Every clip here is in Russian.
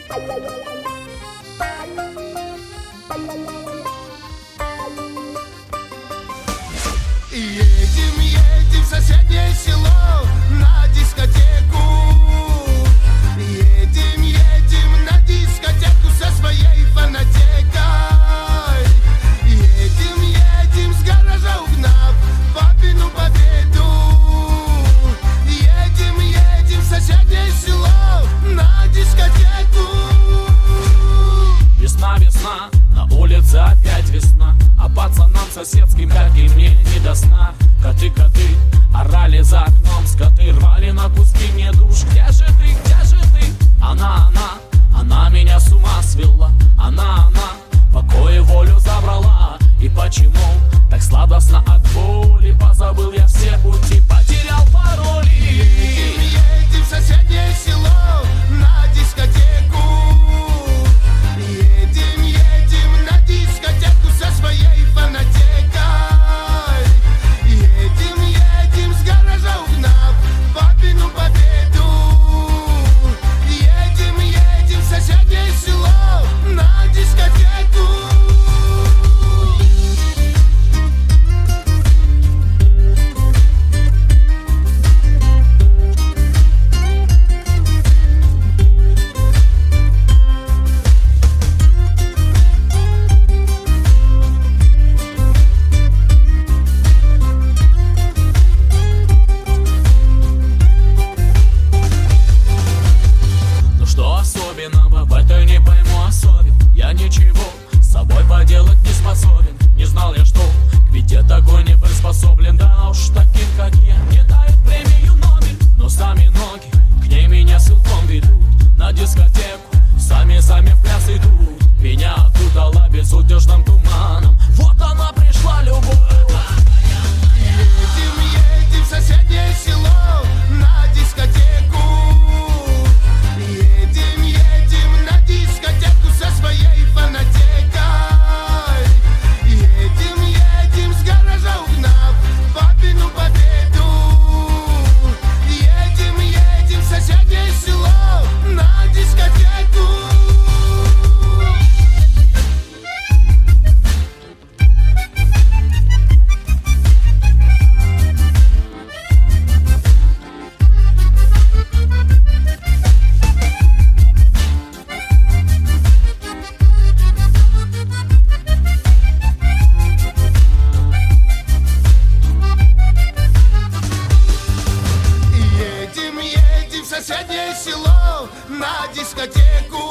Едем, едем в соседнее село на дискотеку. Едем, едем на дискотеку со своей фанатекой. Едем, едем с гаража угнав папину победу. Едем, едем в соседнее село на дискотеку. Весна, весна, на улице опять весна, а пацанам соседским, как и мне, не до сна. Коты, коты, орали за окном, скоты рвали на куски мне душ. Где же ты, где же ты? Она меня с ума свела. Она, покой и волю забрала. И почему так сладостно от боли? Позабыл я все пути, потерял пароли. Едем, едем в соседнее село на дискотеку. Едем, едем на дискотеку со своей фанатекой. Едем, едем с гаража угнав папину победу. Едем, едем в соседнее село на дискотеку. Ну что особенного в этой не пойму особен. Я ничего с собой поделать не способен. Не знал я, что к беде такой не приспособлен. Да уж таким, как я, не дают премию Нобель. Но сами ноги к ней меня силком ведут. На дискотеку сами в пляс идут. Меня окутала безудержным туманом. Вот она пришла, любовь. Едем, едем в соседнее село на дискотеку. Едем, едем на дискотеку со своей фанатекой. Едем, едем с гаража угнав папину победу. Едем, едем в соседнее село на дискотеку. Едем, едем в соседнее село на дискотеку.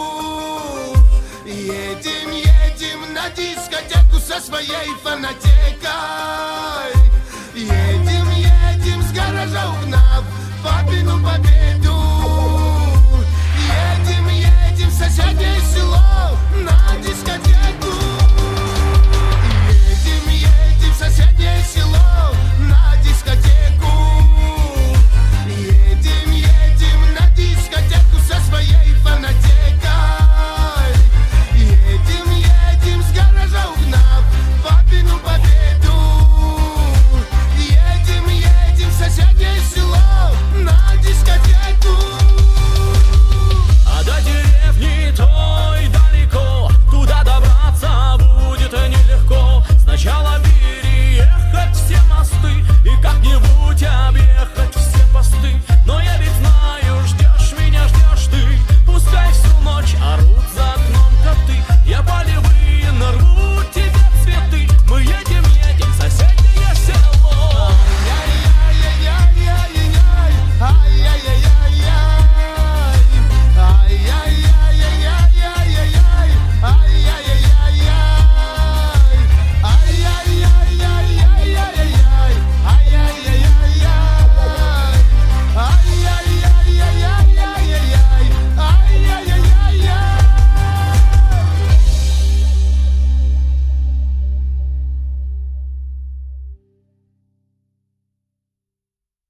Едем, едем на дискотеку со своей фанатекой. Едем, едем с гаража угнав папину победу.